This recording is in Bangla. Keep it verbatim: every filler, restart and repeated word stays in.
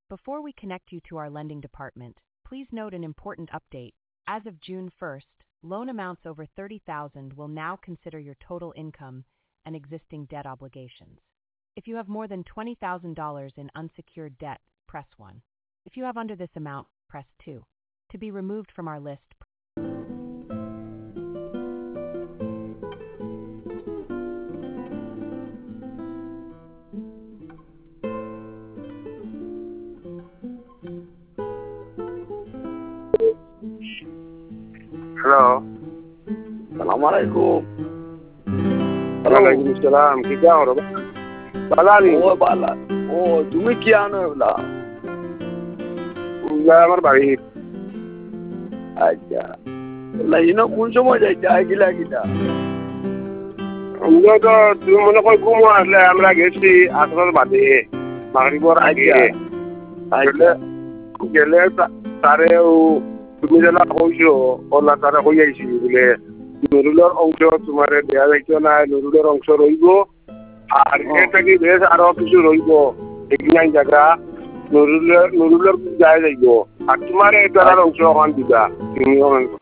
Before we connect you to our lending department, please note an important update. As of June first, loan amounts over thirty thousand dollars will now consider your total income and existing debt obligations. If you have more than twenty thousand dollars in unsecured debt, press one. If you have under this amount, press two. To be removed from our list, Hello. Assalamualaikum. Waalaikumsalam. Kita orang balani. Oh bala. Oh, তুমি কি আনো এগুলা? Udah আমার বাড়ি। আচ্ছা। লাইনো কোন সময় যাইতে গিলা গিলা? আমরা তো তুমি মনে কর ঘুম আসলে আমরা গেছি আসর বাদে মাগরিবর আগে। আসলে গেলে তারে তুমি যেন কইছো ওলা তারা কই আইছি বলে নুরুলের অংশ তোমার দেয়া যাইতো না নুরুলের অংশ রইব আর এটা কি বেশ আরো কিছু রইব এখানে জায়গা নুরুলের নুরুলের যায় যাইব আর তোমার এটার অংশ ওখান দিবা তুমি